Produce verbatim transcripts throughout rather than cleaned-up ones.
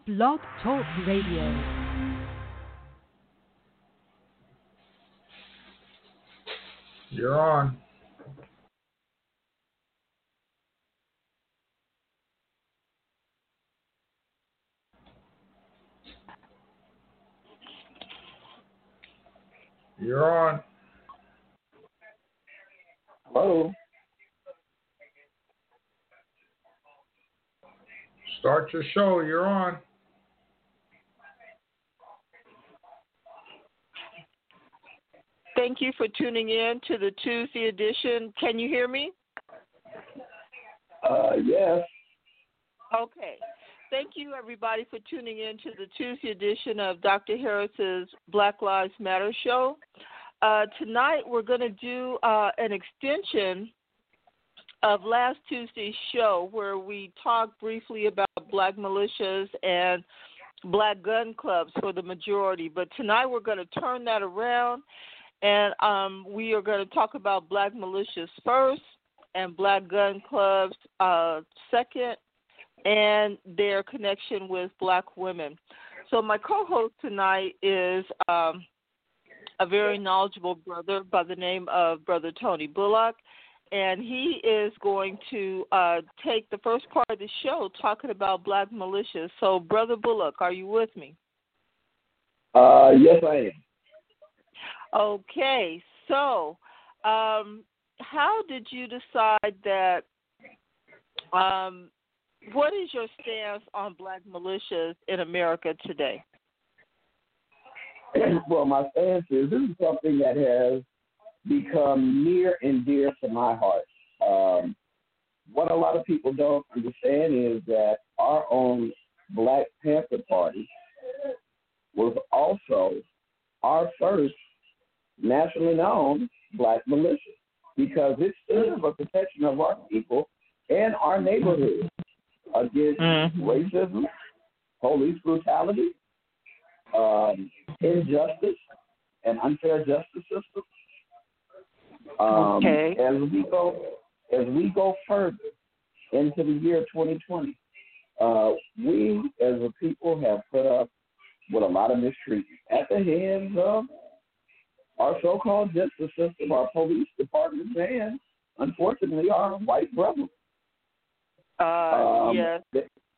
Blog Talk Radio. You're on. You're on. Hello. Start your show. You're on. Thank you for tuning in to the Tuesday edition. Can you hear me? Uh, yes. Okay. Thank you, everybody, for tuning in to the Tuesday edition of Doctor Harris's Black Lives Matter show. Uh, tonight, we're going to do uh, an extension of last Tuesday's show where we talked briefly about black militias and black gun clubs for the majority. But tonight, we're going to turn that around, and um, we are going to talk about black militias first and black gun clubs uh, second, and their connection with black women. So my co-host tonight is um, a very knowledgeable brother by the name of Brother Tony Bullock, and he is going to uh, take the first part of the show talking about black militias. So, Brother Bullock, are you with me? Uh, yes, I am. Okay, so um, how did you decide that um, what is your stance on black militias in America today? Well, my stance is this is something that has become near and dear to my heart. Um, what a lot of people don't understand is that our own Black Panther Party was also our first nationally known black militia because it stood for protection of our people and our neighborhoods against mm-hmm. racism, police brutality, um, injustice, and unfair justice systems. Um, okay. As we go, as we go further into the year twenty twenty, uh, we as a people have put up with a lot of mistreatment at the hands of our so-called justice system, our police departments, and unfortunately our white brothers. Uh, um, yes.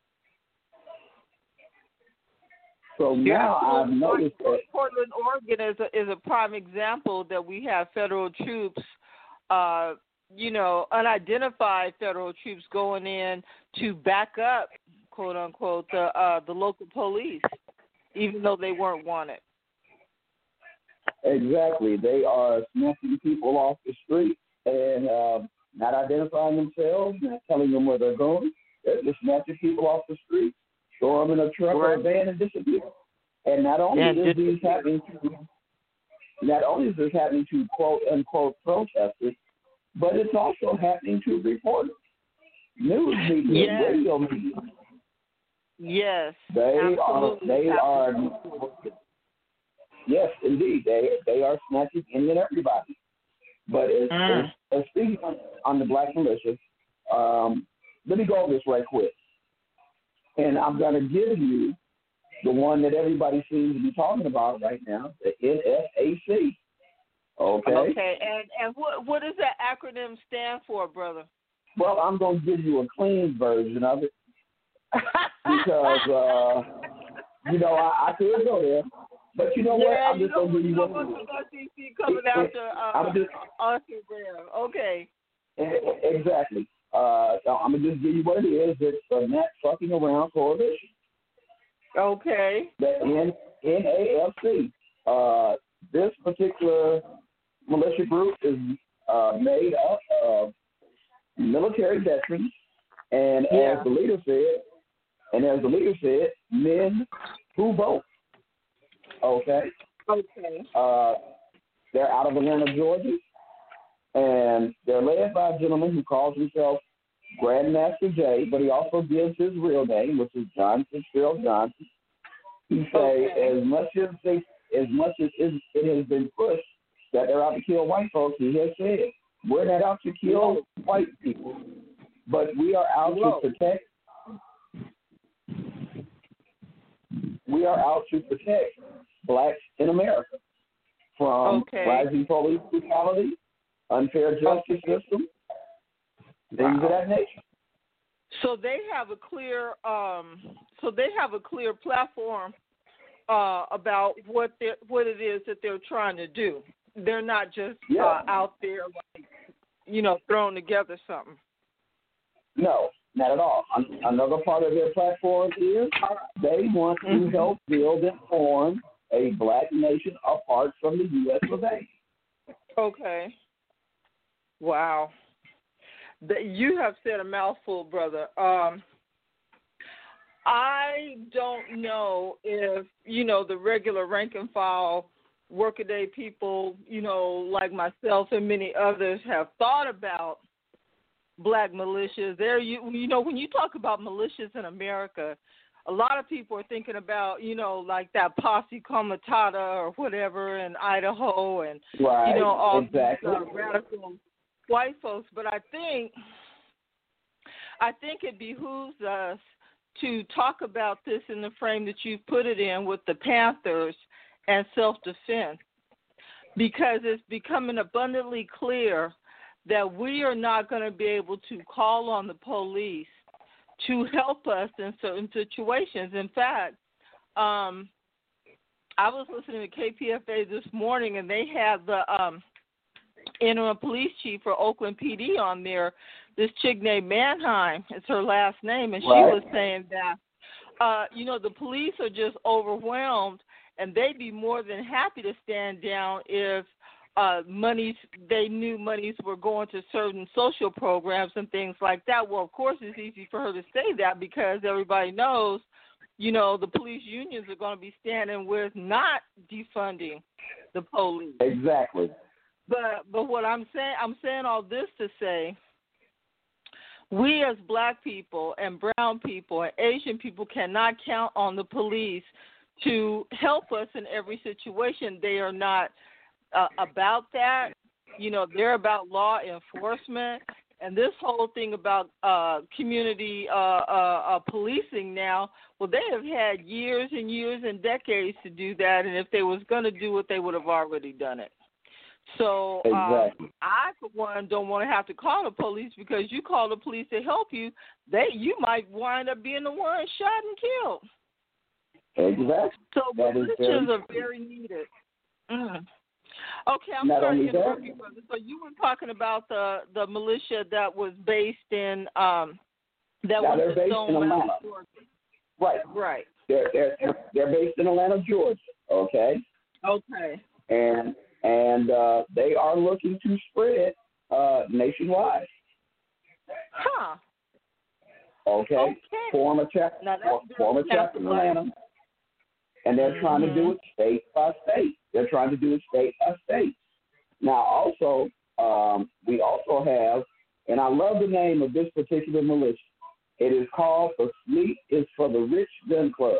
So yeah, now I've noticed that Portland, Oregon is a, is a prime example that we have federal troops, uh, you know, unidentified federal troops going in to back up, quote unquote, the uh, the local police, even though they weren't wanted. Exactly, they are snatching people off the street and uh, not identifying themselves, not telling them where they're going. They're just snatching people off the street, throw them in a truck right. or a van and disappear. And not only yeah, is this happening to, not only is this happening to quote unquote protesters, but it's also happening to reporters, news media, yes. radio media. Yes, they absolutely. are. They absolutely. are. Yes, indeed, they they are snatching any and everybody. But as, mm. as, as speaking on, on the black militia, um, let me go over this right quick. And I'm going to give you the one that everybody seems to be talking about right now, the N F A C. Okay? Okay, and, and what, what does that acronym stand for, brother? Well, I'm going to give you a clean version of it because, uh, you know, I, I could go there. But you know yeah, what? I'm just going to give you one. S E C coming it, after uh, I'm just, us there. Okay. Exactly. Uh, I'm going to just give you what it is. It's a Not Fucking Around Coalition. Okay. The N A F C. Uh, this particular militia group is uh, made up of military veterans, and yeah. as the leader said, and as the leader said, men who vote. Okay. Okay. Uh, they're out of Atlanta, Georgia, and they're led by a gentleman who calls himself Grandmaster Jay, but he also gives his real name, which is John Fitzgerald Johnson. He say okay. as much as they, as much as it, it has been pushed that they're out to kill white folks, he has said we're not out to kill Whoa. white people, but we are out Whoa. to protect we are out to protect blacks in America from Okay. rising police brutality, unfair justice Okay. system, things Wow. of that nature. So they have a clear, um, so they have a clear platform uh, about what they what it is that they're trying to do. They're not just Yeah. uh, out there, like, you know, throwing together something. No, not at all. An- Another part of their platform is they want to Mhm. help build and form a black nation apart from the U S of A. Okay. Wow. The, you have said a mouthful, brother. Um, I don't know if, you know, the regular rank and file workaday people, you know, like myself and many others have thought about black militias. There, you, you know, when you talk about militias in America, a lot of people are thinking about, you know, like that Posse Comitatus or whatever in Idaho and, Right. you know, all exactly. these uh, radical white folks. But I think, I think it behooves us to talk about this in the frame that you've put it in with the Panthers and self-defense, because it's becoming abundantly clear that we are not going to be able to call on the police to help us in certain situations. In fact, um, I was listening to K P F A this morning, and they had the um, interim police chief for Oakland P D on there, this chick named Manheim. It's her last name, and she Right. was saying that, uh, you know, the police are just overwhelmed, and they'd be more than happy to stand down if uh, monies, they knew monies were going to certain social programs and things like that. Well, of course, it's easy for her to say that because everybody knows, you know, the police unions are going to be standing with not defunding the police. Exactly. But but what I'm saying, I'm saying all this to say, we as black people and brown people and Asian people cannot count on the police to help us in every situation. They are not uh, about that. You know, they're about law enforcement. And this whole thing about uh, community uh, uh, uh, policing now, well, they have had years and years and decades to do that. And if they was going to do it, they would have already done it. So Exactly. um, I, for one, don't want to have to call the police, because you call the police to help you, they you might wind up being the one shot and killed. Exactly. So That is militias very are very needed. Mm. Okay, I'm Not sorry only to interrupt that- you, brother. So you were talking about the, the militia that was based in um, that Now, was they're in based Stone in Mountain, Atlanta. Georgia. Right. Right. They're, they're, they're based in Atlanta, Georgia, okay? Okay. And and uh, they are looking to spread uh, nationwide, Huh. okay? Okay. Form a chapter, Now, that's form a very chapter in Atlanta, and they're trying to do Mhm. it state by state. They're trying to do it state by state. Now, also, um, we also have, and I love the name of this particular militia. It is called the Fleet is for the Rich Gun Club.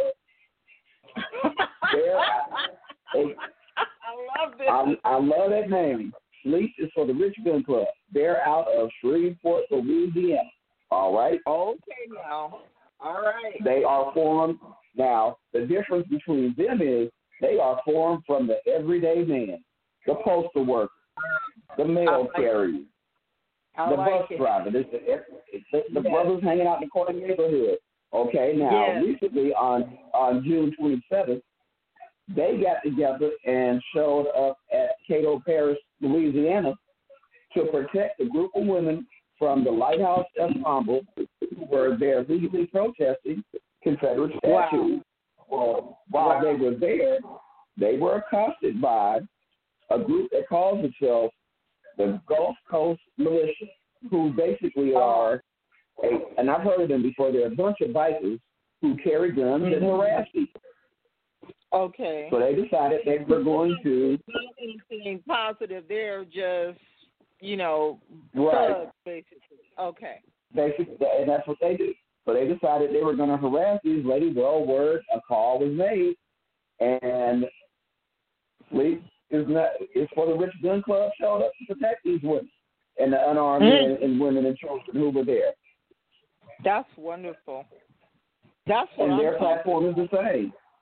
They're, they, I love this. I, I love that name. Fleet is for the Rich Gun Club. They're out of Shreveport, Louisiana. All right? Okay, now. All right. They are formed. Now, the difference between them is they are formed from the everyday man, the postal worker, the mail like carrier, I the like bus it. driver. This, the, the, the Yes. brothers hanging out in the corner neighborhood. Okay, now, Yes. recently on, on June twenty-seventh, they got together and showed up at Cato Parish, Louisiana, to protect a group of women from the Lighthouse Ensemble who were there legally protesting Confederate statues. Wow. Well, while Wow. they were there, they were accosted by a group that calls itself the Gulf Coast Militia, who basically are, a, and I've heard of them before, they're a bunch of bikers who carry guns and harass people. Okay. So they decided they were going to, Not anything positive. They're just, you know, right, thugs, basically. Okay. basically, and that's what they do. So they decided they were going to harass these ladies. Well, word, a call was made, and Fleet is not is for the Rich Gun Club showed up to protect these women and the unarmed Mm. men and women and children who were there. That's wonderful. That's what And I'm their talking platform is the same.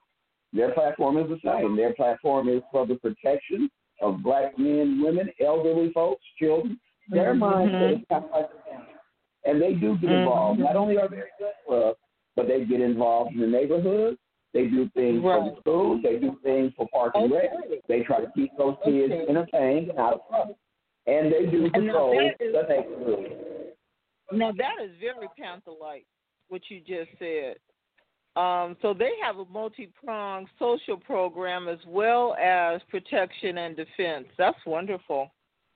Their platform is the same. Their platform is for the protection of black men, women, elderly folks, children. Their mm-hmm. mindset is kind of like the family. And they do get involved. Mm-hmm. Not only are they good for us, but they get involved in the neighborhood. They do things right. for the schools. They do things for park and okay. rec. They try to keep those kids okay. entertained and out of trouble. And they do patrol the neighborhood. Now, that is very Panther-like, what you just said. Um, so they have a multi-pronged social program as well as protection and defense. That's wonderful.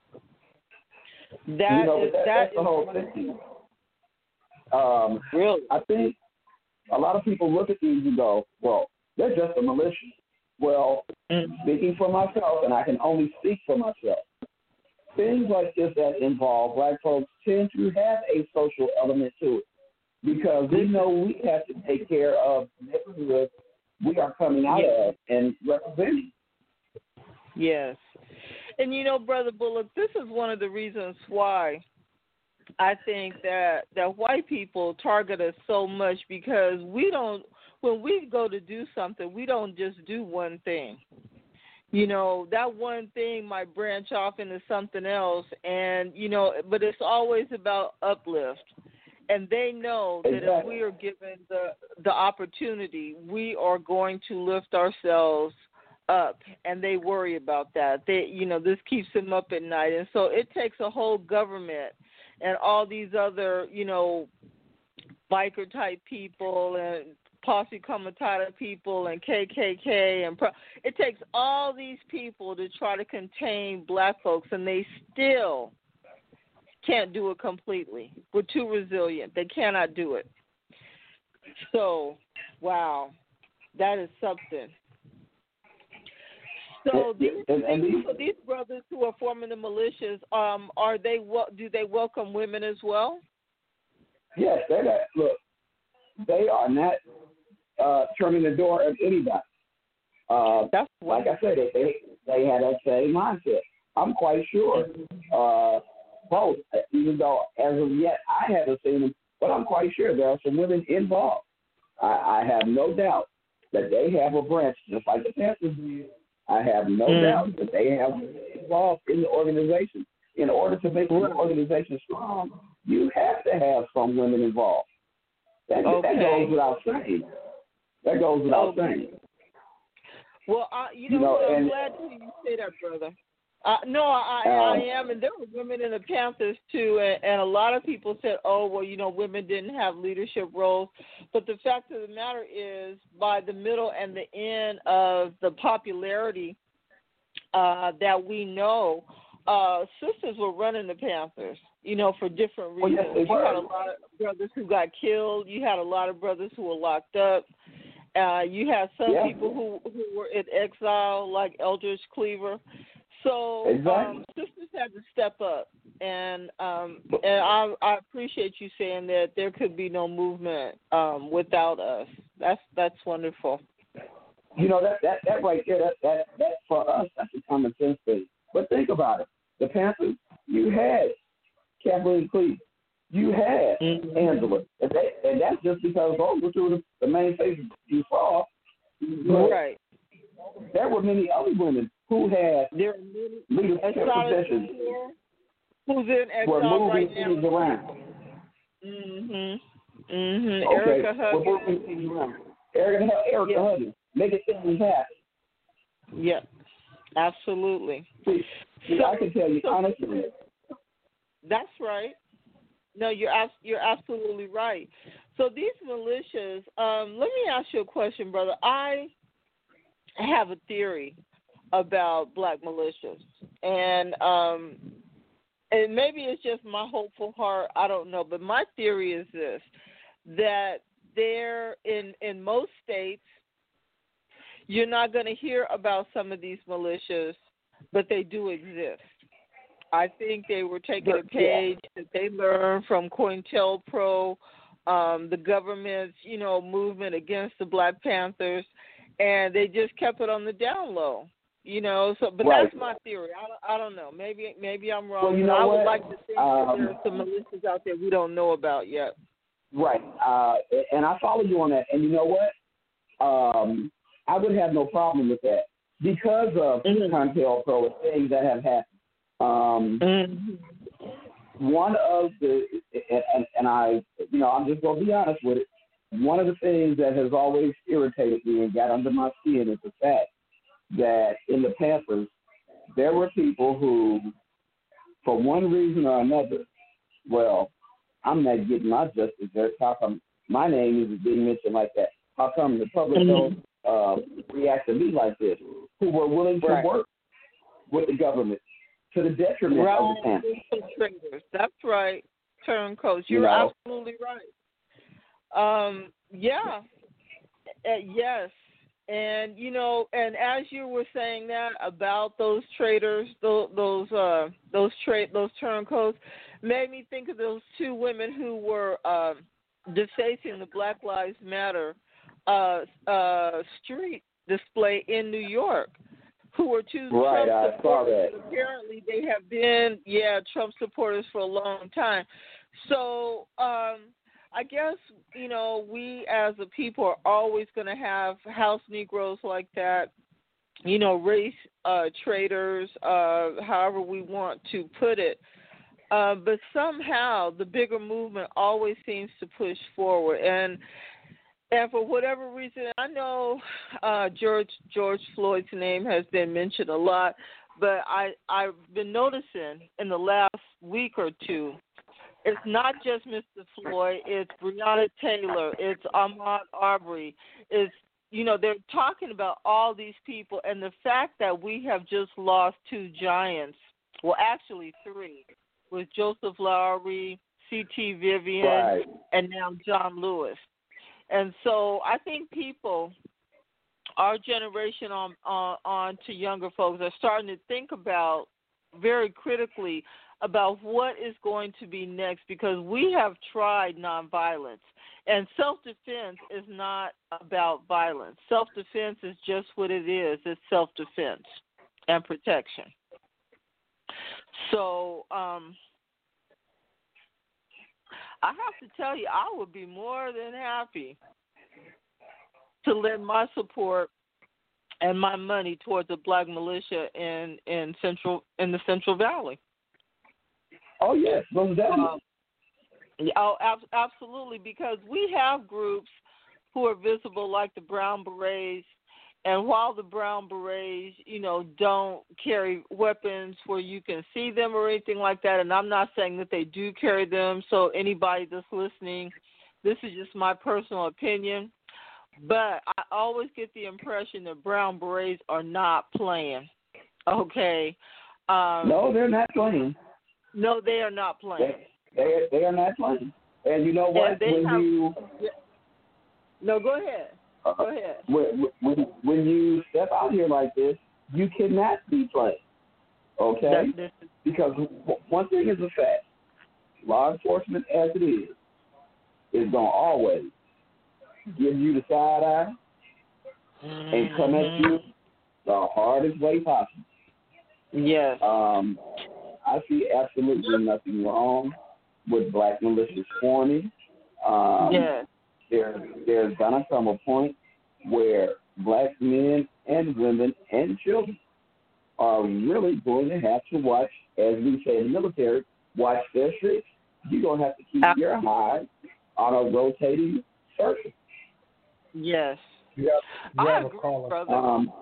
That you know, is, that, that that's is the whole thing. Um, really? I think a lot of people look at these and go, well, they're just a militia. Well, mm-hmm. speaking for myself, and I can only speak for myself, things like this that involve black folks tend to have a social element to it because we know we have to take care of the neighborhood we are coming out yes. of and representing. Yes. And, you know, Brother Bullock, this is one of the reasons why I think that, that white people target us so much because we don't, when we go to do something, we don't just do one thing. You know, that one thing might branch off into something else, and, you know, but it's always about uplift. And they know that exactly. if we are given the the opportunity, we are going to lift ourselves up, and they worry about that. They, you know, this keeps them up at night. And so it takes a whole government and all these other, you know, biker-type people and Posse Comitatus people and K K K, and pro- it takes all these people to try to contain black folks, and they still can't do it completely. We're too resilient. They cannot do it. So, wow, that is something. So these, and, and these, so these brothers who are forming the militias, um, are they do they welcome women as well? Yes, they got, look, they are not uh, turning the door at anybody. Uh, That's like I said, they they had that same mindset. I'm quite sure uh, both, even though as of yet I haven't seen them, but I'm quite sure there are some women involved. I, I have no doubt that they have a branch, just like the Panthers did. I have no mm. doubt that they have involved in the organization. In order to make the organization strong, you have to have some women involved. That, okay. that goes without saying. That goes without okay. saying. Well, I, you know, you know I'm and, glad to hear you say that, brother. Uh, no, I, um, I am, and there were women in the Panthers too, and, and a lot of people said, "Oh, well, you know, women didn't have leadership roles." But the fact of the matter is, by the middle and the end of the popularity uh, that we know, uh, sisters were running the Panthers. You know, for different reasons. Well, yes, you had a lot of brothers who got killed. You had a lot of brothers who were locked up. Uh, you had some yeah. people who, who were in exile, like Eldridge Cleaver. So exactly. um, sisters had to step up, and um, and I, I appreciate you saying that there could be no movement um, without us. That's that's wonderful. You know that that, that right there, that, that that for us, that's a common sense thing. But think about it: the Panthers, you had Kathleen Cleveland, you had mm-hmm. Angela, and, they, and that's just because those were two of the, the main faces you saw. Right. There were many other women who had there leadership positions who's in exile were moving right things now. around. Mhm. Mhm. Okay. Erica Huggins. We're moving things around. Erica, Erica yeah. Huggins, making things happen. Yeah. Absolutely. See, see so, I can tell you so, honestly. That's right. No, you're you're absolutely right. So these militias. Um, let me ask you a question, brother. I have a theory about black militias, and um, and maybe it's just my hopeful heart. I don't know, but my theory is this: that there in in most states, you're not going to hear about some of these militias, but they do exist. I think they were taking a page that they learned from COINTELPRO, um, the government's, you know, movement against the Black Panthers, and they just kept it on the down low, you know. So, but right. that's my theory. I don't, I don't know. Maybe maybe I'm wrong. Well, you but know I would what? like to think um, that there are some militias out there we don't know about yet. Right, uh, and I follow you on that. And you know what? Um, I would have no problem with that because of mm-hmm. COINTELPRO and things that have happened. Um, mm-hmm. One of the, and, and I, you know, I'm just going to be honest with it. One of the things that has always irritated me and got under my skin is the fact that in the Panthers, there were people who, for one reason or another, well, I'm not getting my justice there. How come my name isn't being mentioned like that? How come the public mm-hmm. don't uh, react to me like this? Who were willing to right. work with the government to the detriment right. of the Panthers. Traders. That's right. Turncoats. You're you know? absolutely right. Um, yeah. Uh, yes. And, you know, and as you were saying that about those traders, those those uh, those trade those turncoats, made me think of those two women who were uh, defacing the Black Lives Matter uh, uh, street display in New York, who were two right, Trump I saw that. Apparently, they have been, yeah, Trump supporters for a long time. So, um, I guess, you know, we as a people are always going to have house Negroes like that, you know, race uh, traders, uh, however we want to put it. Uh, but somehow the bigger movement always seems to push forward. And and for whatever reason, I know uh, George George Floyd's name has been mentioned a lot, but I, I've been noticing in the last week or two, it's not just Mister Floyd, it's Breonna Taylor, it's Ahmaud Arbery, it's, you know, they're talking about all these people, and the fact that we have just lost two giants, well, actually three, with Joseph Lowery, C T Vivian, right. and now John Lewis. And so I think people, our generation on, on, on to younger folks, are starting to think about very critically about what is going to be next, because we have tried nonviolence, and self-defense is not about violence. Self-defense is just what it is. It's self-defense and protection. So um, I have to tell you, I would be more than happy to lend my support and my money towards a black militia in, in central in the Central Valley. Oh, yes, most definitely. Um, oh, ab- absolutely, because we have groups who are visible like the Brown Berets, and while the Brown Berets, you know, don't carry weapons where you can see them or anything like that, and I'm not saying that they do carry them, so anybody that's listening, this is just my personal opinion, but I always get the impression that Brown Berets are not playing, okay? Um, no, they're not playing. No, they are not playing. They, they, they are not playing. And you know what? When have, you no, go ahead. Uh, go ahead. When, when, when you step out here like this, you cannot be playing. Okay? That, that, because one thing is a fact: law enforcement, as it is, is gonna always give you the side eye mm-hmm. and come at you the hardest way possible. Yes. Um. I see absolutely nothing wrong with black militias forming. Um, yes. There, there's gonna come a point where black men and women and children are really going to have to watch, as we say in the military, watch their six. You're gonna have to keep Absolutely. your eye on a rotating circle. Yes. You have, you I have agree, a caller. brother. Um,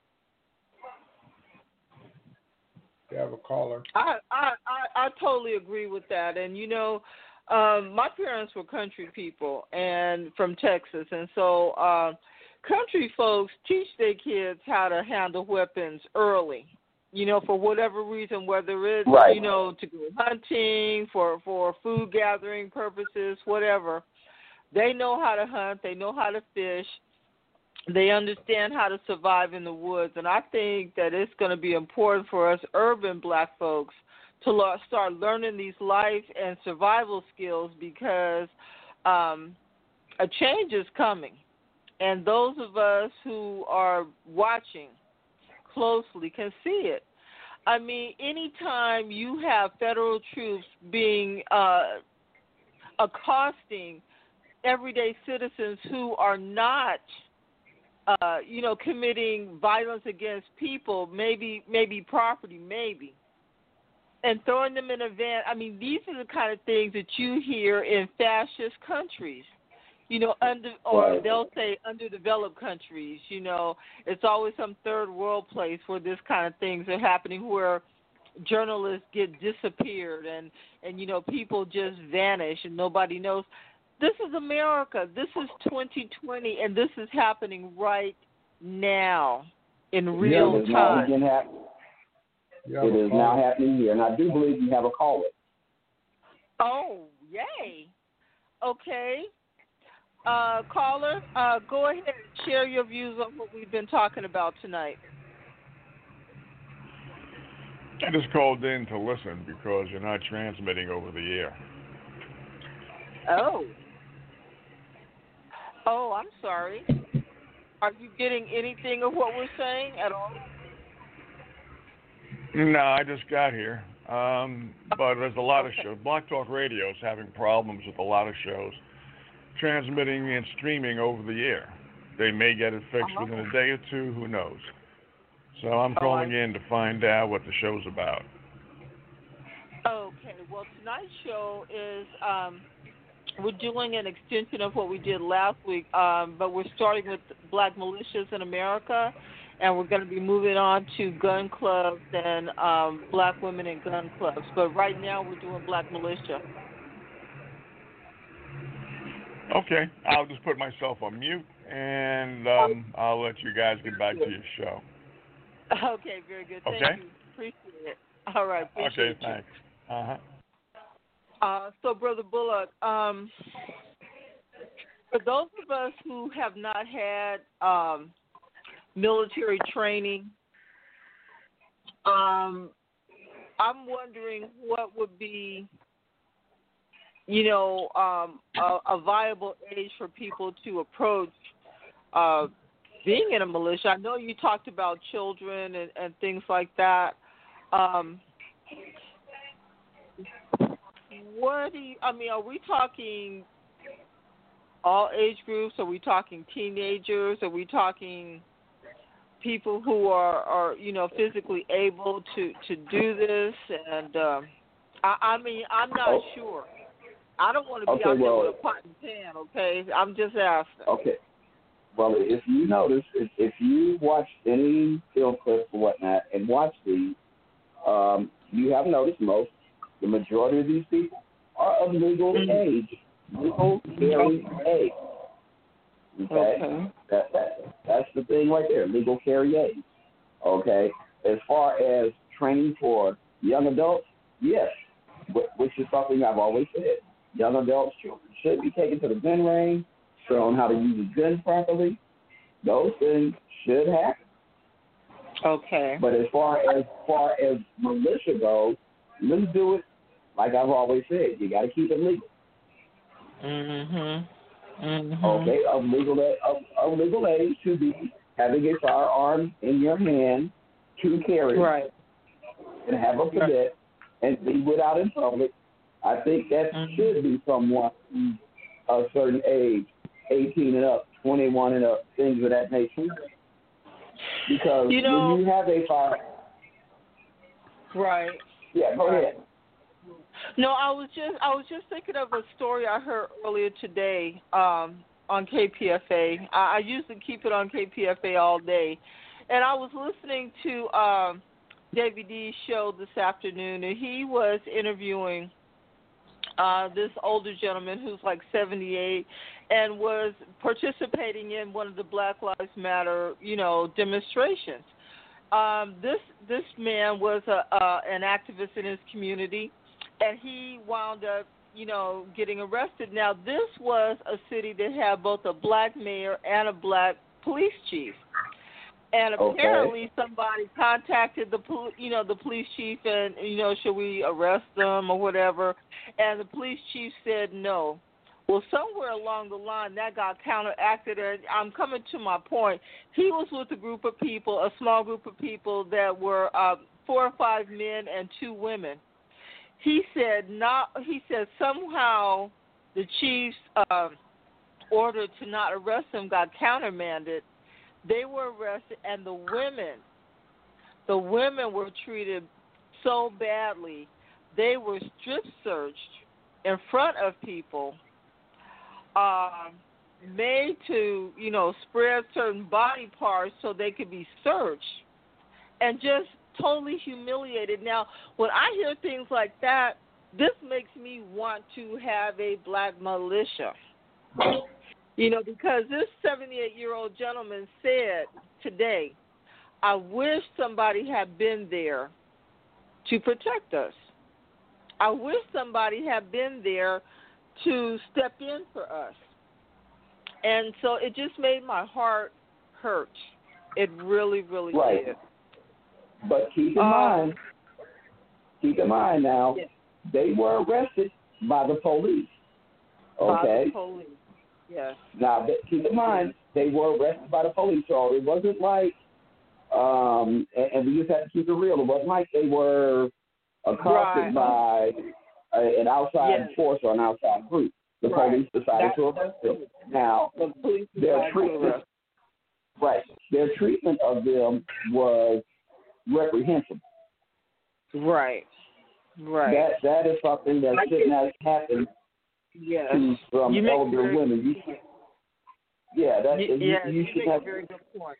You have a caller. I, I, I, I totally agree with that. And, you know, um, my parents were country people and from Texas. And so uh, country folks teach their kids how to handle weapons early, you know, for whatever reason, whether it's, right. you know, to go hunting, for, for food gathering purposes, whatever. They know how to hunt. They know how to fish. They understand how to survive in the woods, and I think that it's going to be important for us urban black folks to lo- start learning these life and survival skills, because um, a change is coming, and those of us who are watching closely can see it. I mean, anytime you have federal troops being uh, accosting everyday citizens who are not uh, you know, committing violence against people, maybe maybe property, maybe, and throwing them in a van. I mean, these are the kind of things that you hear in fascist countries. You know, under or Right. they'll say underdeveloped countries. You know, it's always some third world place where this kind of things are happening, where journalists get disappeared and and you know people just vanish and nobody knows. This is America. This is twenty twenty, and this is happening right now in real yeah, it is now time. begin hap- You have It a is now caller. happening here, and I do believe you have a caller. Oh, yay! Okay. Uh, caller, uh, go ahead and share your views on what we've been talking about tonight. I just called in to listen because you're not transmitting over the air. Oh. Oh, I'm sorry. Are you getting anything of what we're saying at all? No, I just got here. Um, but there's a lot of Okay. shows. Block Talk Radio is having problems with a lot of shows transmitting and streaming over the air. They may get it fixed Uh-huh. within a day or two. Who knows? So I'm Oh, calling I- in to find out what the show's about. Okay. Well, tonight's show is um, we're doing an extension of what we did last week, um, but we're starting with black militias in America, and we're going to be moving on to gun clubs and um, black women in gun clubs. But right now we're doing black militia. Okay, I'll just put myself on mute, and um, I'll let you guys get back to your show. Okay, very good. Thank Okay. you. Appreciate it. All right. Appreciate Okay, you. thanks. Uh-huh. Uh, so, Brother Bullock, um, for those of us who have not had um, military training, um, I'm wondering what would be, you know, um, a, a viable age for people to approach uh, being in a militia. I know you talked about children and, and things like that. Um, what do you, I mean, are we talking all age groups? Are we talking teenagers? Are we talking people who are, are you know, physically able to, to do this? And um, I, I mean, I'm not Oh. sure. I don't want to be Okay, out well- there with a pot and pan, okay? I'm just asking. Okay. Well, if you notice, if, if you watch any film clips or whatnot and watch these, um, you have noticed most, the majority of these people are of legal Mhm. age, legal carry age. Okay? Okay. That, that, that's the thing right there, legal carry age. Okay? As far as training for young adults, yes, wh- which is something I've always said. Young adults, children should be taken to the gun range, shown how to use a gun properly. Those things should happen. Okay. But as far as far as militia goes, let's do it like I've always said. You got to keep it legal. Mhm. Mhm. Okay, of legal of, of legal age to be having a firearm in your hand to carry Right. and have a cadet and be without in public. I think that Mhm. should be someone who's a certain age, eighteen and up, twenty-one and up, things of that nature. Because You know- when you have a fire, Right. yeah, go ahead. No, I was just I was just thinking of a story I heard earlier today um, on K P F A. I, I usually keep it on K P F A all day, and I was listening to um, David D's show this afternoon, and he was interviewing uh, this older gentleman who's like seventy-eight and was participating in one of the Black Lives Matter, you know, demonstrations. Um, this this man was a, uh, an activist in his community, and he wound up, you know, getting arrested. Now, this was a city that had both a black mayor and a black police chief. And Okay. apparently, somebody contacted the, pol- you know, the police chief, and you know, should we arrest them or whatever? And the police chief said no. Well, somewhere along the line, that got counteracted, and I'm coming to my point. He was with a group of people, a small group of people that were uh, four or five men and two women. He said not. He said somehow the chief's uh, order to not arrest him got countermanded, They were arrested, and the women, the women were treated so badly. They were strip searched in front of people, um, made to, you know, spread certain body parts so they could be searched, and just totally humiliated. Now, when I hear things like that, this makes me want to have a black militia. You know, because this seventy-eight-year-old gentleman said today, I wish somebody had been there to protect us. I wish somebody had been there to step in for us. And so it just made my heart hurt. It really, really right. did. But keep in um, mind, keep in mind now, yeah. they were arrested by the police. Okay? By the police. Yes. Now, keep in mind, they were arrested by the police, so it wasn't like, um, and, and we just have to keep it real, it wasn't like they were accosted right. by a, an outside yes. force or an outside group. The right. police decided That's, to arrest them. Now, the police their treatment, right, their treatment of them was reprehensible. Right. Right. That that is something that should not happen yes. to some you elder very, women. You should, yeah, that you, you, yes, you you should make have. a very good point.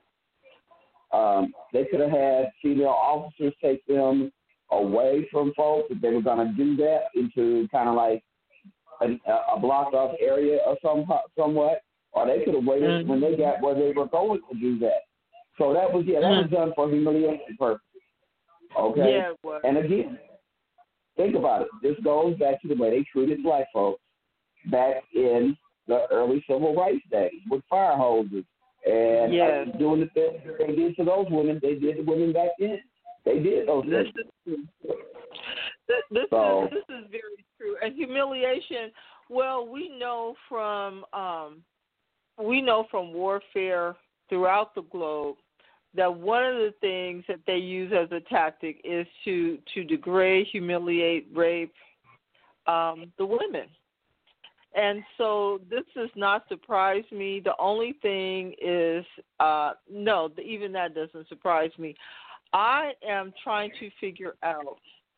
Um, they could have had female officers take them away from folks if they were going to do that into kind of like a, a blocked off area or some somewhat, or they could have waited mm-hmm. when they got where they were going to do that. So that was yeah, that mm-hmm. was done for humiliation purposes. Okay, yeah, it was. And again, think about it. This goes back to the way they treated black folks back in the early civil rights days with fire hoses and yes. uh, doing the things that they did to those women, they did to women back then. They did those this things. Is, this, this, so, is, this is very true. And humiliation, well, we know from um, we know from warfare throughout the globe that one of the things that they use as a tactic is to, to degrade, humiliate, rape um, the women. And so this does not surprise me. The only thing is, uh, no, even that doesn't surprise me. I am trying to figure out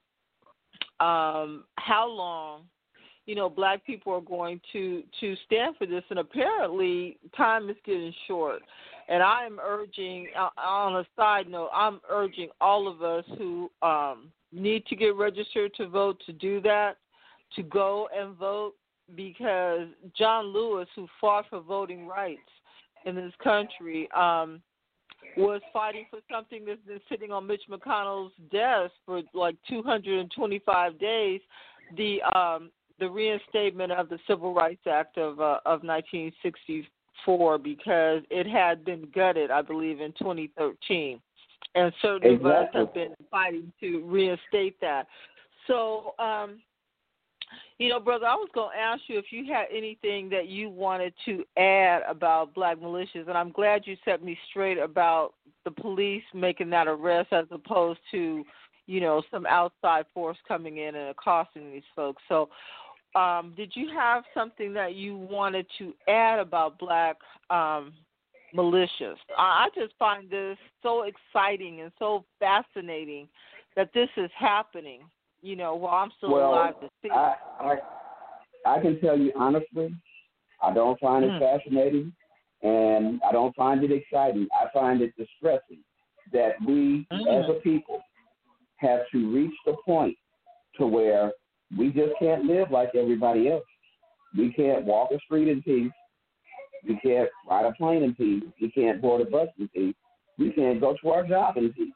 um, how long, you know, black people are going to, to stand for this. And apparently time is getting short. And I am urging, uh, on a side note, I'm urging all of us who um, need to get registered to vote to do that, to go and vote, because John Lewis, who fought for voting rights in this country, um, was fighting for something that's been sitting on Mitch McConnell's desk for like two hundred twenty-five days, the um, the reinstatement of the Civil Rights Act of uh, of nineteen sixty-four, because it had been gutted, I believe, in twenty thirteen. And certain exactly. of us have been fighting to reinstate that. So, um, you know, brother, I was going to ask you if you had anything that you wanted to add about black militias, and I'm glad you set me straight about the police making that arrest as opposed to, you know, some outside force coming in and accosting these folks. So um, did you have something that you wanted to add about black um, militias? I, I just find this so exciting and so fascinating that this is happening. You know, while I'm still well, alive to see. I, I I can tell you honestly, I don't find it mm. fascinating, and I don't find it exciting. I find it distressing that we, mm. as a people, have to reach the point to where we just can't live like everybody else. We can't walk a street in peace. We can't ride a plane in peace. We can't board a bus in peace. We can't go to our job in peace.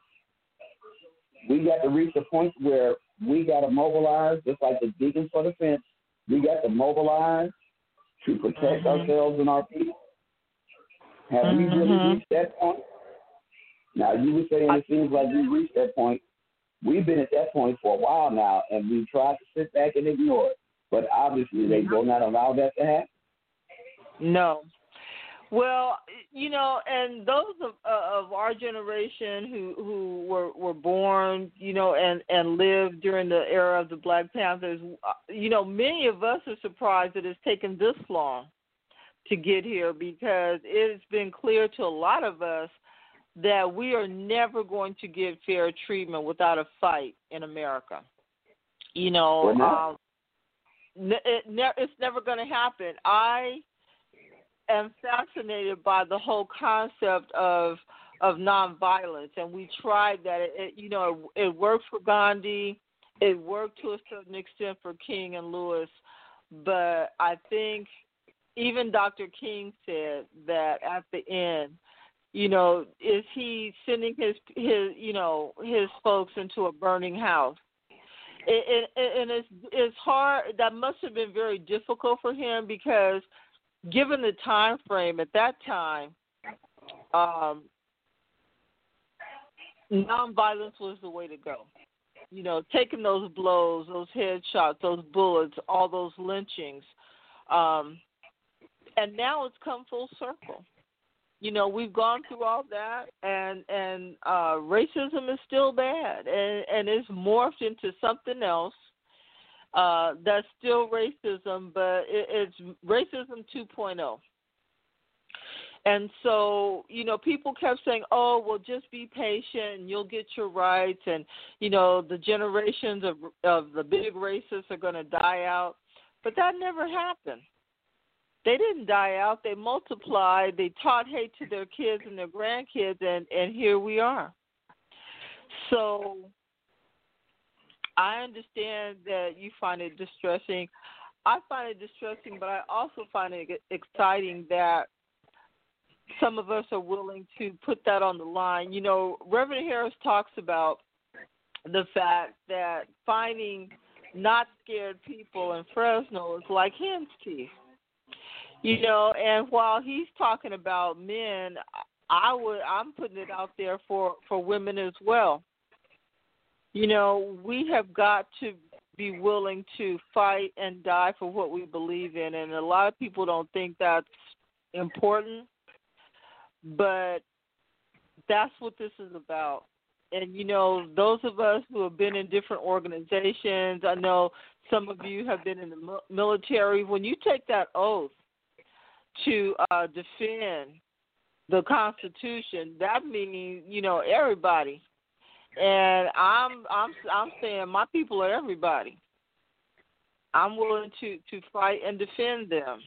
We got to reach the point where we got to mobilize, just like the Deacons for the Fence. We got to mobilize to protect mm-hmm. ourselves and our people. Have mm-hmm. we really reached that point? Now, you were saying it seems like we reached that point. We've been at that point for a while now, and we've tried to sit back and ignore it. But obviously, they will not allow that to happen. No. Well, you know, and those of uh, of our generation who who were, were born, you know, and, and lived during the era of the Black Panthers, uh, you know, many of us are surprised that it's taken this long to get here, because it's been clear to a lot of us that we are never going to get fair treatment without a fight in America. You know, um, it, it's never going to happen. I am fascinated by the whole concept of of nonviolence, and we tried that. It, it, you know, it, it worked for Gandhi. It worked to a certain extent for King and Lewis, but I think even Doctor King said that at the end, you know, is he sending his his you know his folks into a burning house? It, it, and it's it's hard. That must have been very difficult for him, because given the time frame at that time, um, nonviolence was the way to go. You know, taking those blows, those headshots, those bullets, all those lynchings, um, and now it's come full circle. You know, we've gone through all that, and and uh, racism is still bad, and, and it's morphed into something else uh, that's still racism, but it, it's racism two point oh. And so, you know, people kept saying, oh, well, just be patient and you'll get your rights, and, you know, the generations of of the big racists are going to die out. But that never happened. They didn't die out. They multiplied. They taught hate to their kids and their grandkids, and, and here we are. So I understand that you find it distressing. I find it distressing, but I also find it exciting that some of us are willing to put that on the line. You know, Reverend Harris talks about the fact that finding not scared people in Fresno is like hen's teeth. You know, and while he's talking about men, I would I'm putting it out there for, for women as well. You know, we have got to be willing to fight and die for what we believe in, and a lot of people don't think that's important, but that's what this is about. And, you know, those of us who have been in different organizations, I know some of you have been in the military. When you take that oath to uh, defend the Constitution, that means, you know, everybody. And I'm I'm I'm saying my people are everybody. I'm willing to, to fight and defend them.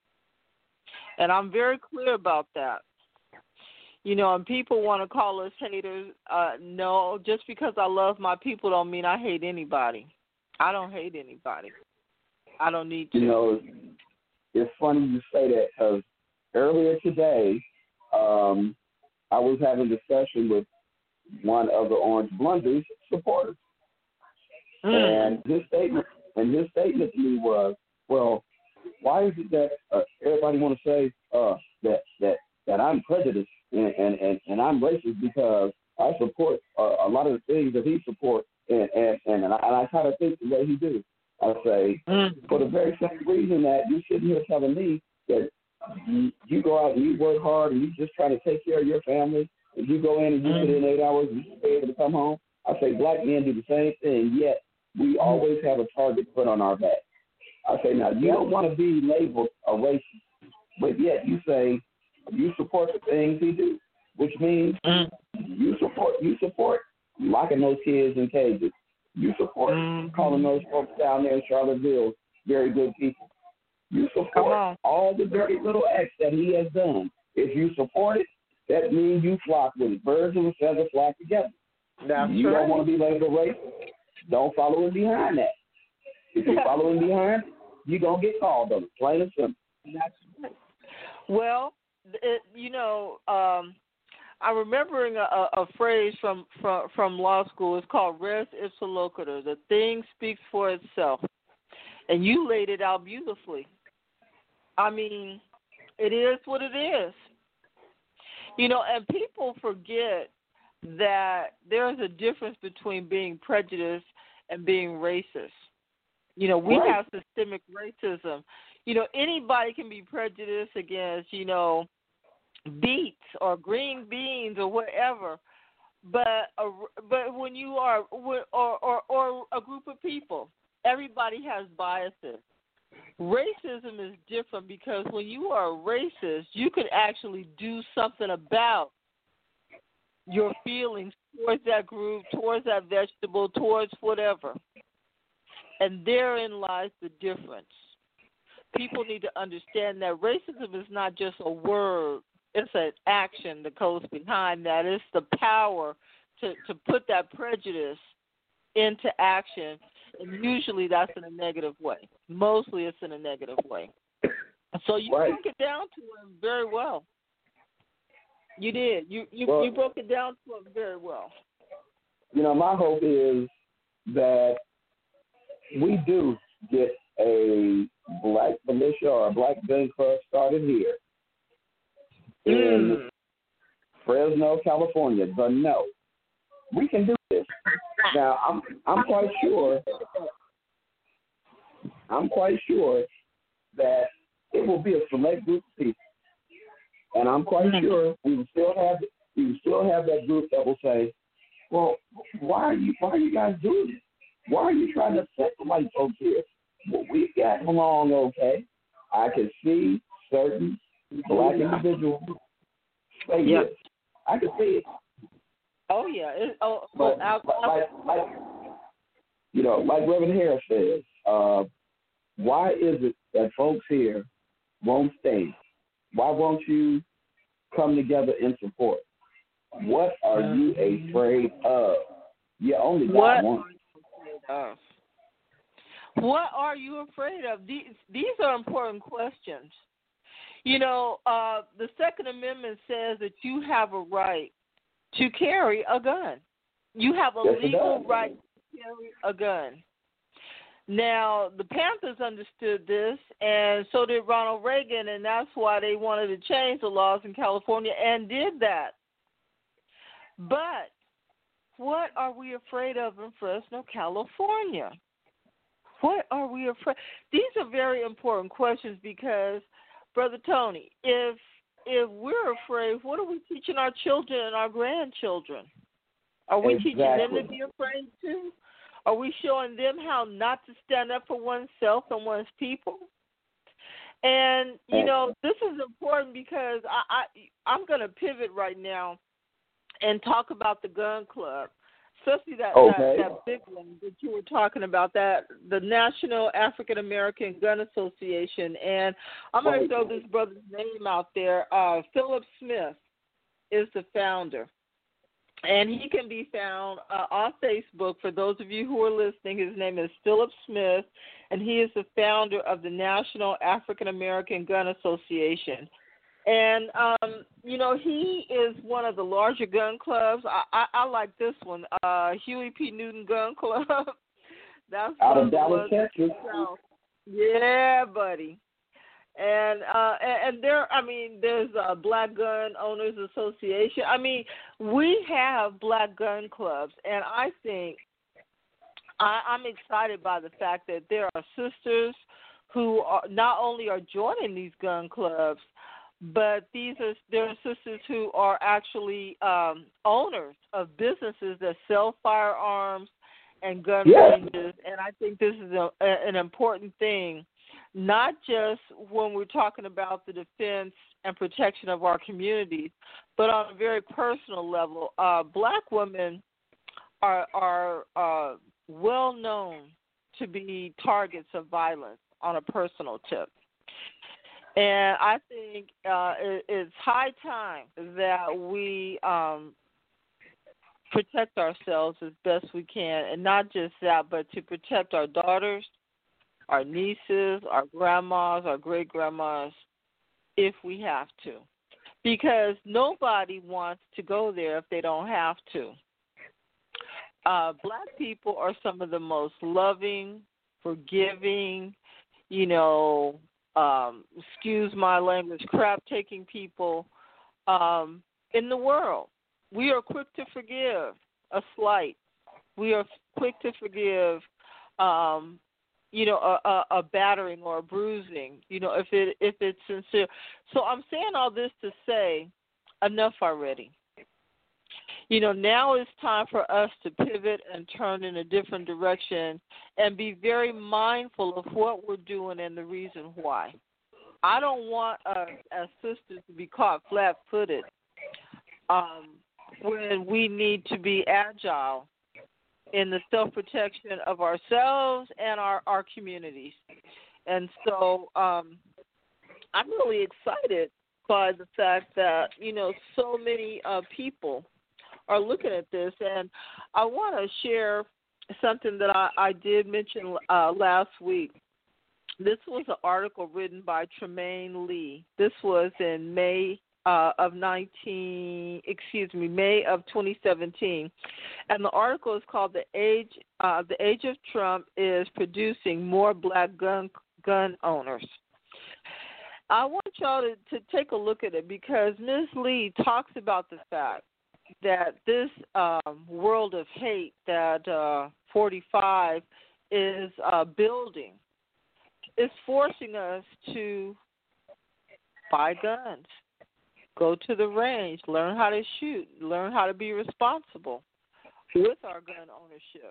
And I'm very clear about that. You know, and people want to call us haters. Uh, no, just because I love my people don't mean I hate anybody. I don't hate anybody. I don't need to. You know, it's funny you say that, because earlier today, um, I was having a discussion with one of the Orange Blunders supporters, mm. and his statement and his statement to me was, "Well, why is it that uh, everybody want to say uh, that that that I'm prejudiced and, and, and, and I'm racist because I support uh, a lot of the things that he supports, and and, and, and I, and I kind of think the way he do." I say, mm. for the very same reason that you sitting here telling me that you, you go out and you work hard and you just try to take care of your family, and you go in and you mm. put in eight hours and you be able to come home. I say black men do the same thing, yet we always have a target put on our back. I say, now, you don't want to be labeled a racist, but yet you say you support the things he do, which means mm. you support you support locking those kids in cages. You support mm-hmm. calling those folks down there in Charlottesville very good people. You support all the dirty little acts that he has done. If you support it, that means you flock with it. Birds of a feather flock together. That's you right. don't want to be labeled racist, don't follow him behind that. If you follow him behind, you're going to get called on it, plain and simple. That's right. Well, it, you know, um, I'm remembering a, a phrase from, from from law school. It's called res ipsa loquitur. The thing speaks for itself. And you laid it out beautifully. I mean, it is what it is. You know, and people forget that there's a difference between being prejudiced and being racist. You know, we right. have systemic racism. You know, anybody can be prejudiced against, you know, beets or green beans or whatever, but uh, but when you are or, or or a group of people, everybody has biases. Racism is different because when you are a racist, you could actually do something about your feelings towards that group, towards that vegetable, towards whatever. And therein lies the difference. People need to understand that racism is not just a word, it's an action that goes behind that. It's the power to, to put that prejudice into action, and usually that's in a negative way. Mostly it's in a negative way. So you Right. broke it down to him very well. You did. You you, Well, you broke it down to him very well. You know, my hope is that we do get a black militia or a black gun club started here in Mm. Fresno, California. But no, we can do this. Now, I'm I'm quite sure. I'm quite sure that it will be a select group of people, and I'm quite Mhm. sure we will still have we will still have that group that will say, "Well, why are you why are you guys doing this? Why are you trying to upset the white folks here? Well, we've gotten along okay." I can see certain black individuals say Yep. this. I can see it. Oh yeah. It, oh, But oh, I'll, like, I'll, like, like, you know, like Reverend Harris says, uh, why is it that folks here won't stay? Why won't you come together in support? What are you afraid of? You only got What one. of? What are you afraid of? These these are important questions. You know, uh, the Second Amendment says that you have a right to carry a gun. You have a Yes, it legal does. right to carry a gun. Now, the Panthers understood this, and so did Ronald Reagan, and that's why they wanted to change the laws in California and did that. But what are we afraid of in Fresno, California? What are we afraid? These are very important questions because, Brother Tony, if if we're afraid, what are we teaching our children and our grandchildren? Are we teaching them Exactly. to be afraid too? Are we showing them how not to stand up for oneself and one's people? And, you know, this is important because I, I, I'm going to pivot right now and talk about the gun club, especially that, Okay. that, that big one that you were talking about, that the National African American Gun Association. And I'm going to throw this brother's name out there. Uh, Philip Smith is the founder. And he can be found uh, on Facebook. For those of you who are listening, his name is Philip Smith, and he is the founder of the National African American Gun Association. And, um, you know, he is one of the larger gun clubs. I, I, I like this one, uh, Huey P. Newton Gun Club. That's Out one of Dallas, Texas. Yeah, buddy. And, uh, and and there, I mean, there's a Black Gun Owners Association. I mean, we have black gun clubs, and I think I, I'm excited by the fact that there are sisters who are not only are joining these gun clubs, but these are there are sisters who are actually um, owners of businesses that sell firearms and gun Yeah. ranges, and I think this is a, a, an important thing. Not just when we're talking about the defense and protection of our communities, but on a very personal level. Uh, black women are are uh, well known to be targets of violence on a personal tip. And I think uh, it, it's high time that we um, protect ourselves as best we can, and not just that, but to protect our daughters, our nieces, our grandmas, our great-grandmas, if we have to. Because nobody wants to go there if they don't have to. Uh, black people are some of the most loving, forgiving, you know, um, excuse my language, crap-taking people um, in the world. We are quick to forgive a slight. We are quick to forgive um you know, a, a, a battering or a bruising, you know, if it if it's sincere. So I'm saying all this to say, enough already. You know, now it's time for us to pivot and turn in a different direction and be very mindful of what we're doing and the reason why. I don't want us as sisters to be caught flat-footed um, when we need to be agile in the self-protection of ourselves and our, our communities. And so um, I'm really excited by the fact that, you know, so many uh, people are looking at this. And I want to share something that I, I did mention uh, last week. This was an article written by Tremaine Lee. This was in May uh, of nineteen, excuse me, May of twenty seventeen, and the article is called "The Age, uh, The Age of Trump is Producing More Black Gun Gun Owners." I want y'all to, to take a look at it because Miz Lee talks about the fact that this um, world of hate that uh, forty-five is uh, building is forcing us to buy guns, go to the range, learn how to shoot, learn how to be responsible with our gun ownership.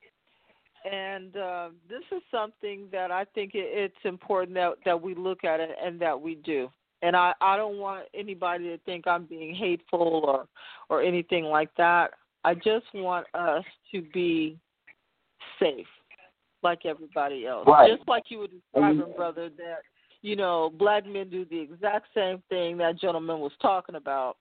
And uh, this is something that I think it, it's important that, that we look at it and that we do. And I, I don't want anybody to think I'm being hateful or, or anything like that. I just want us to be safe like everybody else. Right. Just like you were describing, brother, that, you know, black men do the exact same thing that gentleman was talking about,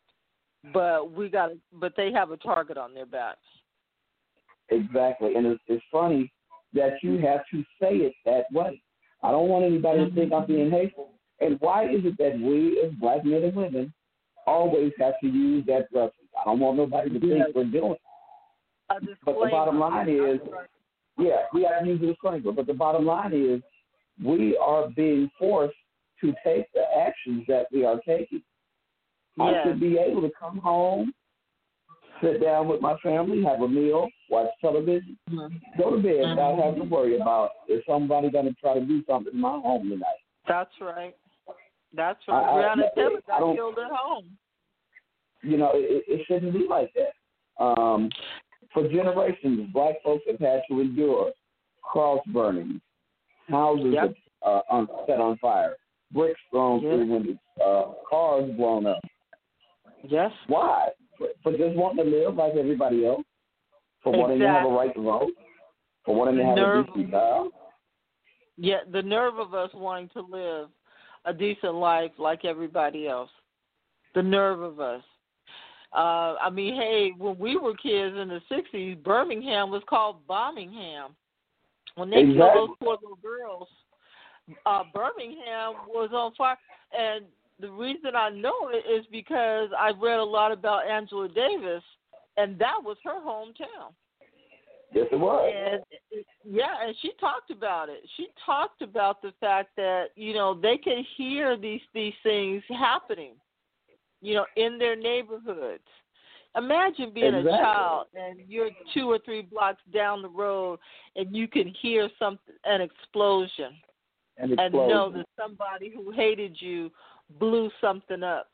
but we got, but they have a target on their backs. Exactly. And it's, it's funny that you have to say it that way. I don't want anybody to think I'm being hateful. And why is it that we as black men and women always have to use that reference? I don't want nobody to think yes. we're doing it. But the bottom line is, yeah, we have to use a disclaimer. But the bottom line is, we are being forced to take the actions that we are taking. Yes. I should be able to come home, sit down with my family, have a meal, watch television, mm-hmm. go to bed, mm-hmm. not have to worry about is somebody going to try to do something in my home tonight. That's right. That's right. Breonna Taylor got killed at home. You know, it, it shouldn't be like that. Um, for generations, black folks have had to endure cross burnings, houses yep. uh, on, set on fire, bricks thrown yep. through windows, uh, cars blown up. Yes. Why? For, for just wanting to live like everybody else? For exactly. wanting to have a right to vote? For wanting to have nerve. a decent job? Yeah, the nerve of us wanting to live a decent life like everybody else. The nerve of us. Uh, I mean, hey, when we were kids in the sixties, Birmingham was called Bombingham. When they exactly. killed those poor little girls, uh, Birmingham was on fire. And the reason I know it is because I read a lot about Angela Davis, and that was her hometown. Yes, it was. And yeah, and she talked about it. She talked about the fact that, you know, they could hear these these things happening, you know, in their neighborhoods. Imagine being exactly. a child and you're two or three blocks down the road and you can hear something, an explosion, an explosion. and know that somebody who hated you blew something up.